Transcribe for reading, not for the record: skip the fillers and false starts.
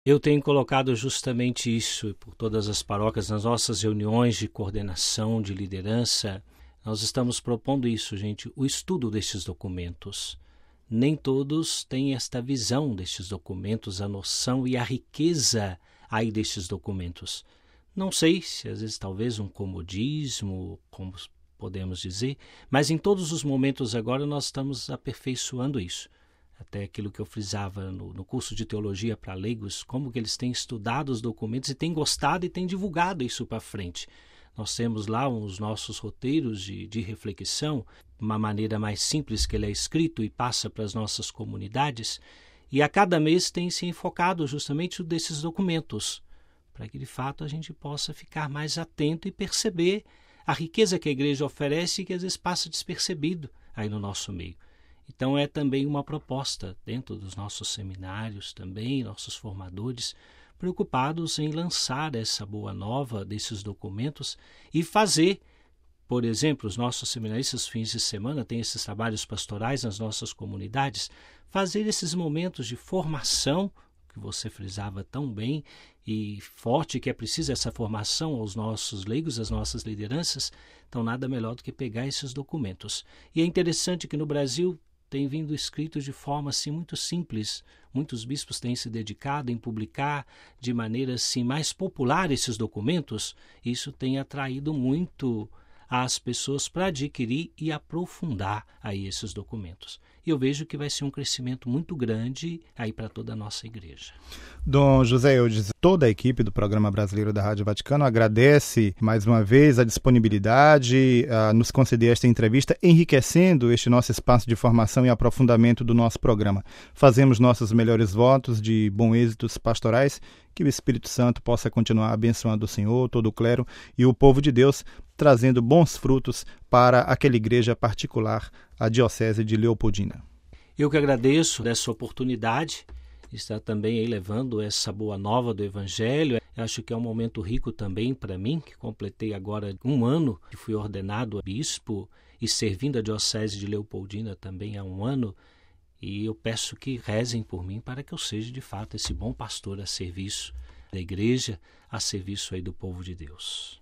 Eu tenho colocado justamente isso por todas as paróquias, nas nossas reuniões de coordenação, de liderança. Nós estamos propondo isso, gente, o estudo destes documentos. Nem todos têm esta visão destes documentos, a noção e a riqueza aí destes documentos. Não sei se às vezes talvez um comodismo, como podemos dizer, mas em todos os momentos agora nós estamos aperfeiçoando isso. Até aquilo que eu frisava no curso de teologia para leigos, como que eles têm estudado os documentos e têm gostado e têm divulgado isso para frente. Nós temos lá os nossos roteiros de reflexão, uma maneira mais simples que ele é escrito e passa para as nossas comunidades, e a cada mês tem se enfocado justamente desses documentos, para que de fato a gente possa ficar mais atento e perceber a riqueza que a igreja oferece e que às vezes passa despercebido aí no nosso meio. Então é também uma proposta dentro dos nossos seminários, também nossos formadores, preocupados em lançar essa boa nova desses documentos e fazer, por exemplo, os nossos seminaristas fins de semana têm esses trabalhos pastorais nas nossas comunidades, fazer esses momentos de formação, que você frisava tão bem e forte, que é preciso essa formação aos nossos leigos, às nossas lideranças. Então nada melhor do que pegar esses documentos. E é interessante que no Brasil tem vindo escrito de forma assim muito simples. Muitos bispos têm se dedicado em publicar de maneira assim mais popular esses documentos. Isso tem atraído muito as pessoas para adquirir e aprofundar aí esses documentos. E eu vejo que vai ser um crescimento muito grande aí para toda a nossa igreja. Dom José Eudes, toda a equipe do Programa Brasileiro da Rádio Vaticano agradece mais uma vez a disponibilidade a nos conceder esta entrevista, enriquecendo este nosso espaço de formação e aprofundamento do nosso programa. Fazemos nossos melhores votos de bons êxitos pastorais, que o Espírito Santo possa continuar abençoando o Senhor, todo o clero e o povo de Deus, trazendo bons frutos para aquela igreja particular, a Diocese de Leopoldina. Eu que agradeço dessa oportunidade, está também aí levando essa boa nova do Evangelho. Eu acho que é um momento rico também para mim, que completei agora 1 ano que fui ordenado a bispo e servindo a Diocese de Leopoldina também há 1 ano. E eu peço que rezem por mim para que eu seja de fato esse bom pastor a serviço da igreja, a serviço aí do povo de Deus.